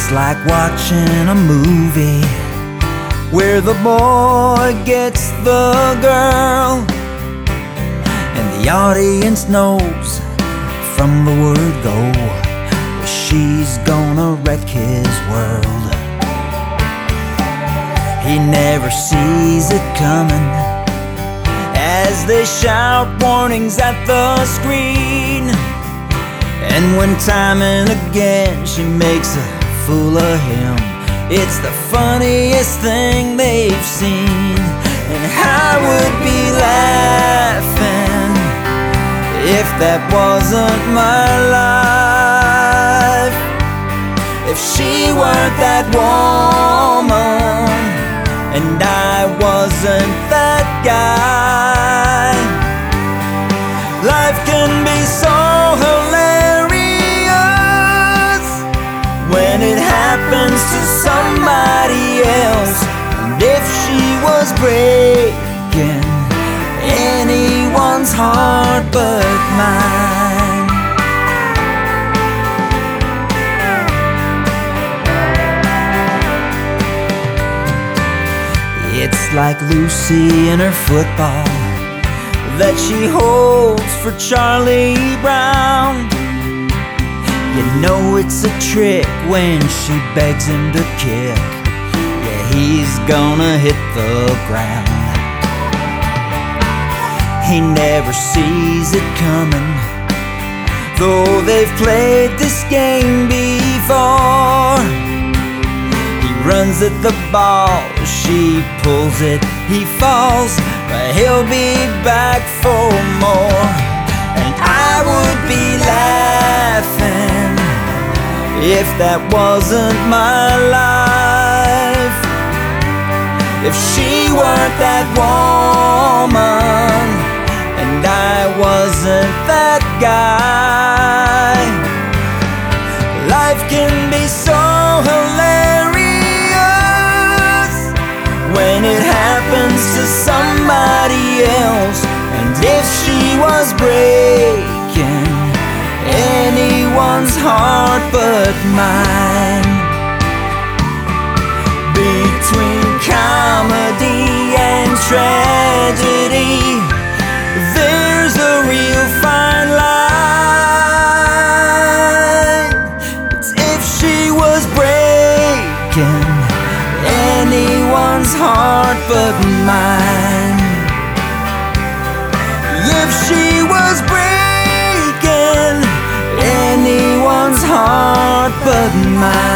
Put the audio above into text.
It's like watching a movie where the boy gets the girl, and the audience knows from the word go she's gonna wreck his world. He never sees it coming as they shout warnings at the screen. And when time and again she makes a fool of him, it's the funniest thing they've seen. And I would be laughing if that wasn't my life, if she weren't that woman and I wasn't that guy. Life can be so hilarious when it happens to somebody else. And if she was breaking anyone's heart but mine. It's like Lucy and her football that she holds for Charlie Brown. You know it's a trick when she begs him to kick. Yeah, he's gonna hit the ground. He never sees it coming, though they've played this game before. He runs at the ball, she pulls it, he falls, but he'll be back for more. And I would be laughing if that wasn't my life, if she weren't that woman and I wasn't that guy. Life can be so hilarious when it happens to somebody else. And if she was breaking anyone's heart but mine, between comedy and tragedy, there's a real fine line. It's if she was breaking anyone's heart but mine. If she was breaking anyone's heart but mine.